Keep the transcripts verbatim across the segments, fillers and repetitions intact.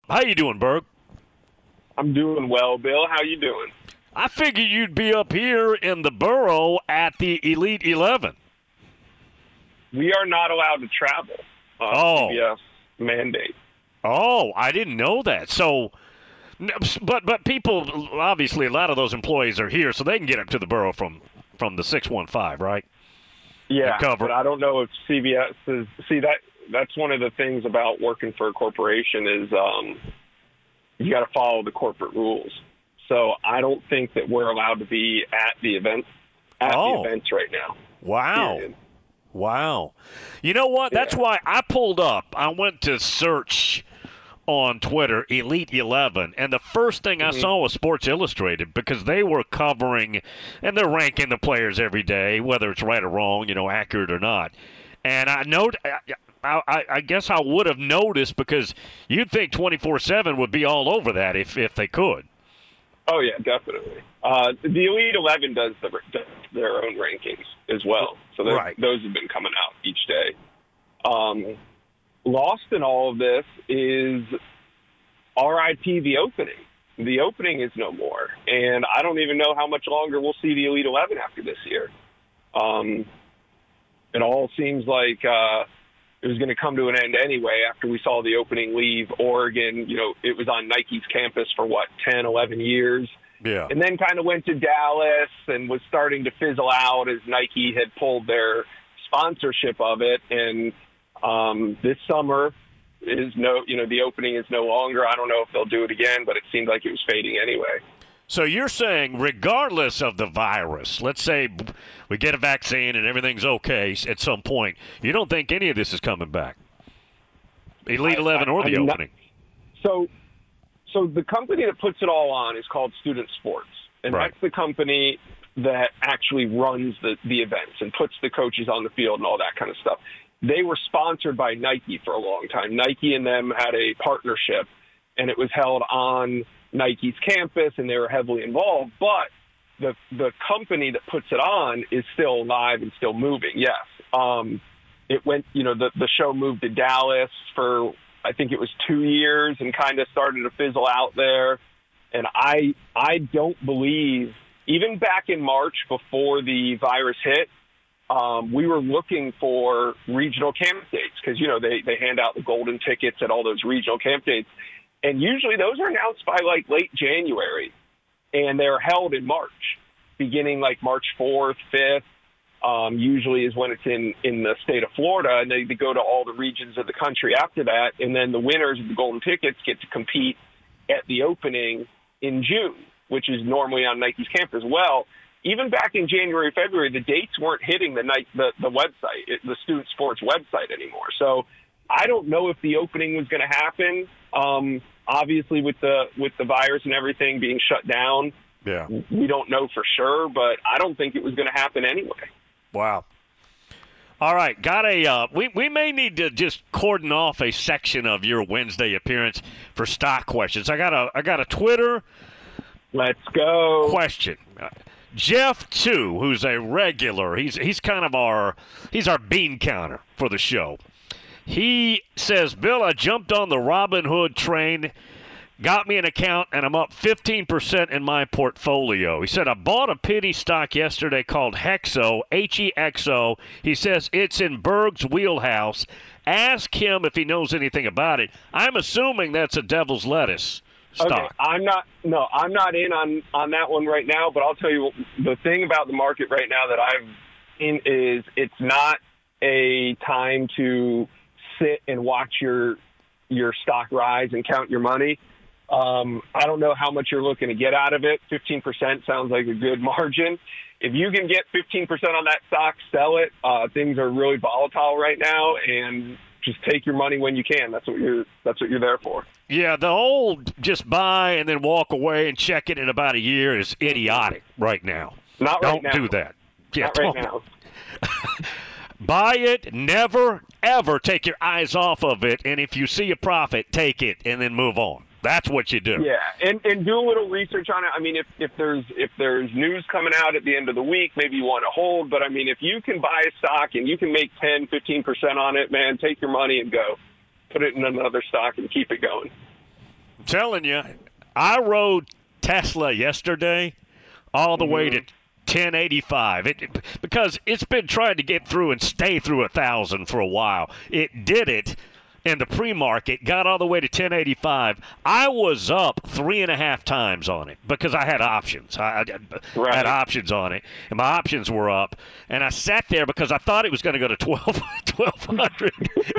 How you doing, Berg? I'm doing well, Bill. How you doing? I figured you'd be up here in the borough at the Elite Eleven. We are not allowed to travel. Uh, Oh, C B S mandate. oh, I didn't know that. So, but but people obviously a lot of those employees are here, so they can get up to the borough from from the six one five, right? And Yeah, cover. but I don't know if C B S is. See that that's one of the things about working for a corporation is um, you got to follow the corporate rules. So I don't think that we're allowed to be at the event at the Oh, events right now. wow. Period. Wow. You know what? That's Yeah. why I pulled up. I went to search on Twitter, Elite eleven, and the first thing I hmm saw was Sports Illustrated because they were covering, and they're ranking the players every day, whether it's right or wrong, you know, accurate or not. And I note, I, I, I guess I would have noticed because you'd think twenty-four seven would be all over that if, if they could. Oh yeah, definitely. Uh, the Elite Eleven does, the, does their own rankings as well, so those Right. those have been coming out each day. Um, lost in all of this is R I P the opening. The opening is no more, and I don't even know how much longer we'll see the Elite Eleven after this year. Um, it all seems like uh, it was going to come to an end anyway after we saw the opening leave Oregon. You know, it was on Nike's campus for, what, ten, eleven years, Yeah. and then kind of went to Dallas and was starting to fizzle out as Nike had pulled their sponsorship of it. And um, this summer is no, you know, the opening is no longer. I don't know if they'll do it again, but it seemed like it was fading anyway. So you're saying, regardless of the virus, let's say we get a vaccine and everything's okay at some point, you don't think any of this is coming back? Elite I, eleven or I, the I'm not, opening? so, so the company that puts it all on is called Student Sports, and Right. that's the company that actually runs the, the events and puts the coaches on the field and all that kind of stuff. They were sponsored by Nike for a long time. Nike and them had a partnership, and it was held on Nike's campus, and they were heavily involved. But the the company that puts it on is still alive and still moving. Yes, um, it went. You know, the the show moved to Dallas for I think it was two years, and kind of started to fizzle out there. And I I don't believe even back in March before the virus hit. Um, we were looking for regional camp dates because, you know, they, they hand out the golden tickets at all those regional camp dates. And usually those are announced by like late January, and they're held in March, beginning like March fourth, fifth, um, usually is when it's in, in the state of Florida, and they, they go to all the regions of the country after that. And then the winners of the golden tickets get to compete at the opening in June, which is normally on Nike's campus. Well, even back in January, February, the dates weren't hitting the night, the, the website, it, the Student Sports website anymore. So I don't know if the opening was going to happen. Um, obviously, with the with the virus and everything being shut down, Yeah. we don't know for sure. But I don't think it was going to happen anyway. Wow. All right, got a. Uh, we we may need to just cordon off a section of your Wednesday appearance for stock questions. I got a I got a Twitter Let's go. question. Uh, Jeff Two, who's a regular, he's he's kind of our he's our bean counter for the show. He says, Bill, I jumped on the Robin Hood train, got me an account, and I'm up fifteen percent in my portfolio. He said, I bought a penny stock yesterday called Hexo, H E X O. He says it's in Berg's wheelhouse. Ask him if he knows anything about it. I'm assuming that's a devil's lettuce Okay, stock. I'm not. No, I'm not in on on that one right now. But I'll tell you the thing about the market right now that I've seen is it's not a time to sit and watch your your stock rise and count your money. Um, I don't know how much you're looking to get out of it. fifteen percent sounds like a good margin. If you can get fifteen percent on that stock, sell it. Uh, things are really volatile right now, and just take your money when you can. That's what you're. That's what you're there for. Yeah, the old just buy and then walk away and check it in about a year is idiotic right now. Not right Don't now. do that. Yeah, Not right don't. now. Buy it, never, ever take your eyes off of it, and if you see a profit, take it and then move on. That's what you do. Yeah, and and do a little research on it. I mean, if if there's if there's news coming out at the end of the week, maybe you want to hold. But I mean, if you can buy a stock and you can make ten, fifteen percent on it, man, take your money and go. Put it in another stock and keep it going. telling you, I rode Tesla yesterday all the Mm-hmm. way to ten eighty-five. It, it, because it's been trying to get through and stay through a thousand for a while. It did it in the pre-market, got all the way to ten eighty-five. I was up three and a half times on it because I had options. I, I Right. had options on it, and my options were up. And I sat there because I thought it was going to go to twelve, twelve hundred.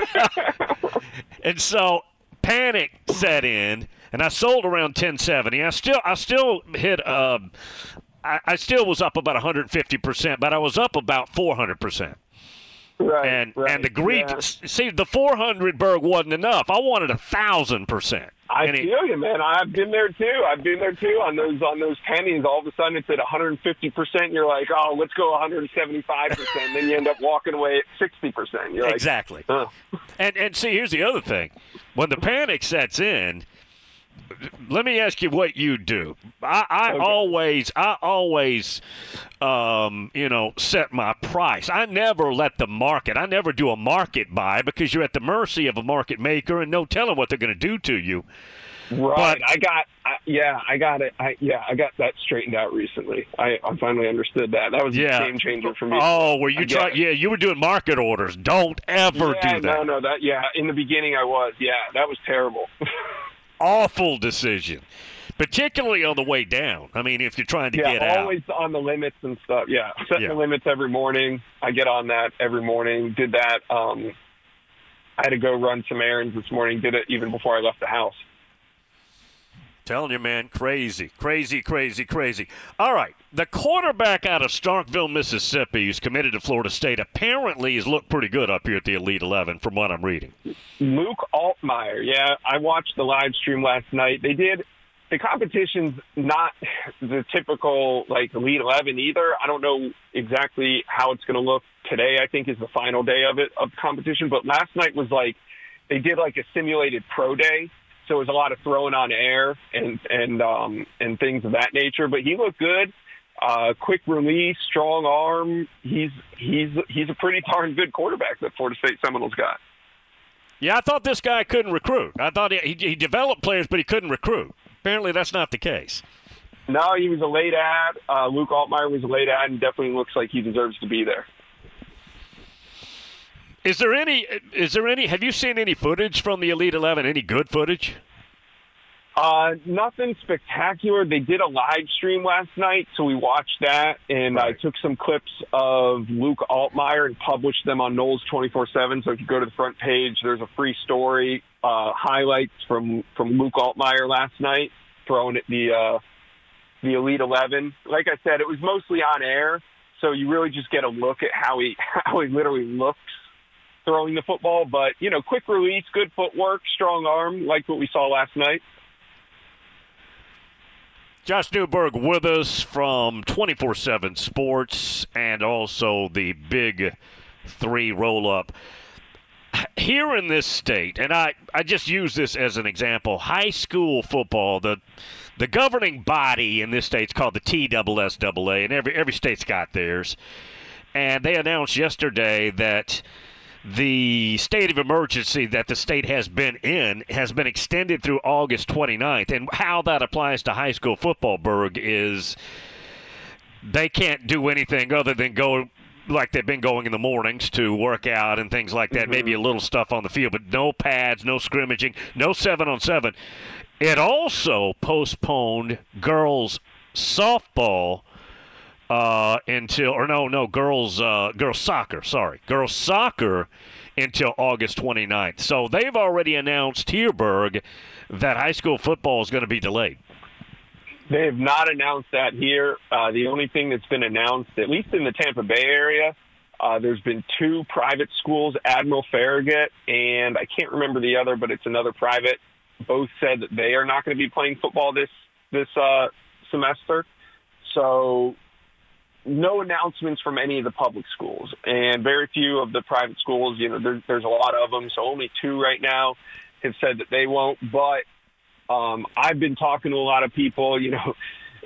And so panic set in, and I sold around ten seventy. I still, I still hit. Um, I, I still was up about one hundred fifty percent, but I was up about four hundred percent. Right, And right. and the Greek, Yeah. see, the four hundred Berg wasn't enough. I wanted a thousand percent. I And it- feel you, man. I've been there too. I've been there too on those on those pennies. All of a sudden, it's at one hundred fifty percent. You're like, oh, let's go one hundred seventy-five percent. Then you end up walking away at sixty percent. You're like, exactly. huh. And and see, here's the other thing: when the panic sets in, let me ask you what you do. I, I Okay. always, I always, um, you know, set my price. I never let the market. I never do a market buy because you're at the mercy of a market maker and no telling what they're going to do to you. Right. But- I got. I, yeah, I got it. I, yeah, I got that straightened out recently. I, I finally understood that. That was Yeah. a game changer for me. Oh, were you I get try? it. Yeah, you were doing market orders. Don't ever yeah, do that. no, no, that. Yeah, in the beginning I was. Yeah, that was terrible. Awful decision, particularly on the way down. I mean, if you're trying to yeah, get out. always on the limits and stuff. Yeah, setting Yeah. the limits every morning. I get on that every morning. Did that. Um, I had to go run some errands this morning. Did it even before I left the house. Telling you, man, crazy, crazy, crazy, crazy. All right, the quarterback out of Starkville, Mississippi, who's committed to Florida State, apparently has looked pretty good up here at the Elite Eleven, from what I'm reading. Luke Altmaier. Yeah, I watched the live stream last night. They did. The competition's not the typical like Elite Eleven either. I don't know exactly how it's going to look today. I think is the final day of it of the competition. But last night was like they did like a simulated pro day. So it was a lot of throwing on air and and um, and things of that nature. But he looked good, uh, quick release, strong arm. He's he's he's a pretty darn good quarterback that Florida State Seminoles got. Yeah, I thought this guy couldn't recruit. I thought he, he, he developed players, but he couldn't recruit. Apparently, that's not the case. No, he was a late ad. Uh, Luke Altmaier was a late ad, and definitely looks like he deserves to be there. Is there any? Is there any? Have you seen any footage from the Elite Eleven? Any good footage? Uh, nothing spectacular. They did a live stream last night, so we watched that, and Right. I took some clips of Luke Altmaier and published them on Knowles twenty-four seven. So if you go to the front page, there's a free story, uh, highlights from, from Luke Altmaier last night, throwing at the uh, the Elite Eleven. Like I said, it was mostly on air, so you really just get a look at how he how he literally looks throwing the football. But you know, quick release, good footwork, strong arm, like what we saw last night. Josh Newberg with us from twenty-four seven Sports and also the Big Three roll-up. Here in this state, and I, I just use this as an example, high school football, the the governing body in this state is called the T S S A A, and every, every state's got theirs. And they announced yesterday that the state of emergency that the state has been in has been extended through August twenty-ninth. And how that applies to high school football, Berg, is they can't do anything other than go like they've been going in the mornings to work out and things like that, Mm-hmm. maybe a little stuff on the field, but no pads, no scrimmaging, no seven on seven. It also postponed girls softball Uh, until or no no girls uh, girls soccer sorry girls soccer until August twenty-ninth. So they've already announced here, Berg, that high school football is going to be delayed. They have not announced that here. Uh, the only thing that's been announced, at least in the Tampa Bay area, uh, there's been two private schools, Admiral Farragut, and I can't remember the other, but it's another private. Both said that they are not going to be playing football this this uh, semester. So no announcements from any of the public schools, and very few of the private schools. You know, there, there's a lot of them, so only two right now have said that they won't. But um, I've been talking to a lot of people. You know,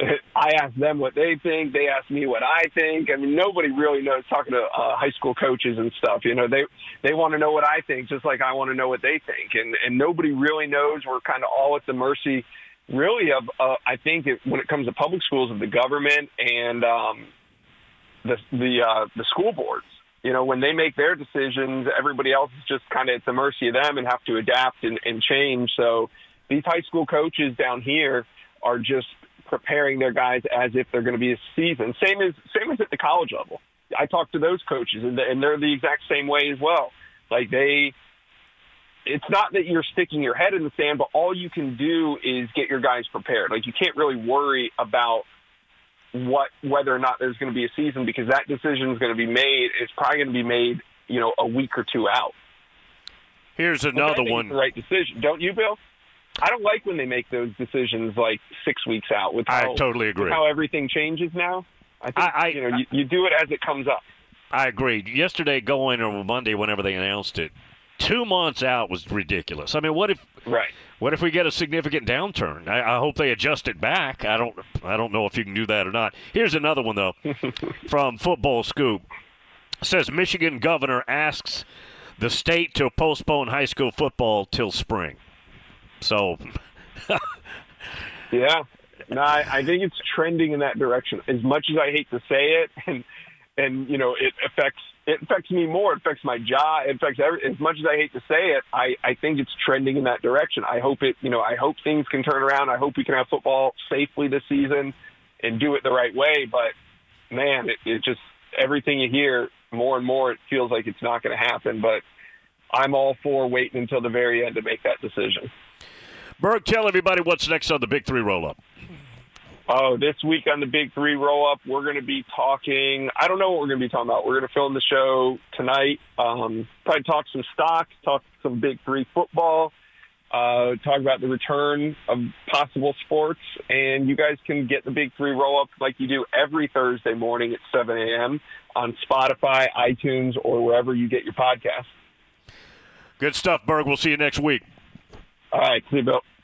I ask them what they think. They ask me what I think. I mean, nobody really knows. Talking to uh, high school coaches and stuff, you know, they they want to know what I think, just like I want to know what they think. And and nobody really knows. We're kind of all at the mercy, really, of uh, I think it, when it comes to public schools, of the government and um, the the uh, the school boards. You know, when they make their decisions, everybody else is just kind of at the mercy of them and have to adapt and, and change. So these high school coaches down here are just preparing their guys as if they're going to be a season. Same as same as at the college level. I talk to those coaches, and they're the exact same way as well. Like they, it's not that you're sticking your head in the sand, but all you can do is get your guys prepared. Like you can't really worry about what whether or not there's going to be a season, because that decision is going to be made. It's probably going to be made, you know, a week or two out. Here's another one. It's the right decision, don't you, Bill? I don't like when they make those decisions like six weeks out. With how, I totally agree. With how everything changes now. I think I, I, you know you, you do it as it comes up. I agree. Yesterday, going or Monday, whenever they announced it, two months out was ridiculous. I mean, what if? Right. What if we get a significant downturn? I, I hope they adjust it back. I don't. I don't know if you can do that or not. Here's another one though, from Football Scoop. It says Michigan governor asks the state to postpone high school football till spring. So. Yeah. No, I, I think it's trending in that direction. As much as I hate to say it, and and you know, it affects it affects me more. It affects my job. It affects every, as much as I hate to say it. I, I think it's trending in that direction. I hope it. You know, I hope things can turn around. I hope we can have football safely this season and do it the right way. But man, it, it just everything you hear more and more, it feels like it's not going to happen. But I'm all for waiting until the very end to make that decision. Berg, tell everybody what's next on the Big Three Roll-Up. Oh, this week on the Big Three Roll-Up, we're going to be talking – I don't know what we're going to be talking about. We're going to film the show tonight, um, probably talk some stocks, talk some Big Three football, uh, talk about the return of possible sports, and you guys can get the Big Three Roll-Up like you do every Thursday morning at seven a.m. on Spotify, iTunes, or wherever you get your podcasts. Good stuff, Berg. We'll see you next week. All right. See you, Bill.